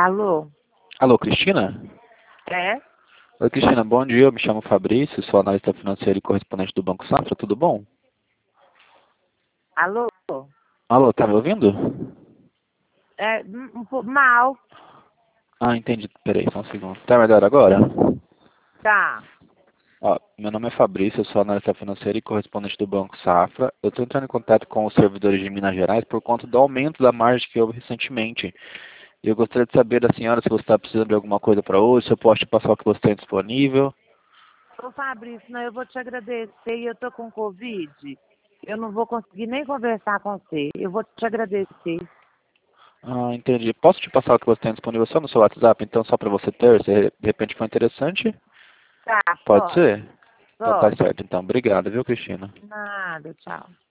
Alô? Alô, Cristina? É? Oi, Cristina, bom dia. Eu me chamo Fabrício, sou analista financeiro e correspondente do Banco Safra. Tudo bom? Alô? Alô, tá me ouvindo? É, mal. Ah, entendi. Peraí, só um segundo. Tá melhor agora? Tá. Ó, meu nome é Fabrício, eu sou analista financeiro e correspondente do Banco Safra. Eu estou entrando em contato com os servidores de Minas Gerais por conta do aumento da margem que houve recentemente. E eu gostaria de saber da senhora se você está precisando de alguma coisa para hoje, se eu posso te passar o que você tem disponível. Ô, Fabrício, não, eu vou te agradecer. Eu tô com Covid. Eu não vou conseguir nem conversar com você. Eu vou te agradecer. Ah, entendi. Posso te passar o que você tem disponível só no seu WhatsApp, então, só para você ter, se de repente for interessante? Tá, Pode pode. ser? Então tá Pode. certo. Então, obrigado, viu, Cristina? Nada, tchau.